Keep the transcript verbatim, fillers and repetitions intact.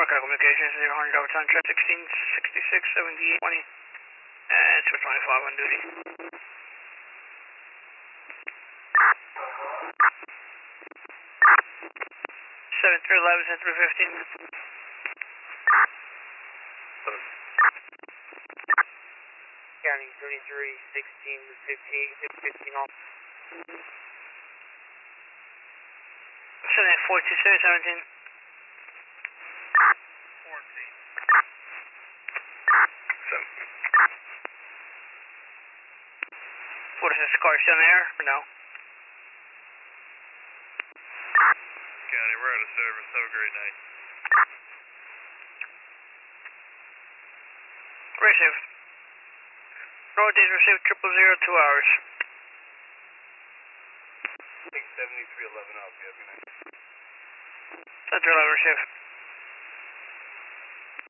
SoCal Communications, zero hundred overtime, traffic sixteen sixty-six seventy-eight twenty, and two twenty-five on duty. seven three eleven, seven three fifteen. Counting twenty-three, sixteen, fifteen, fifteen off. seven four two seven seventeen. fourteen. So. What is this car still in the air or no? County, we're out of service. Have a great night. Receive. Northeast received triple zero, two hours. six seventy-three eleven up, yeah, good night. Central eleven received.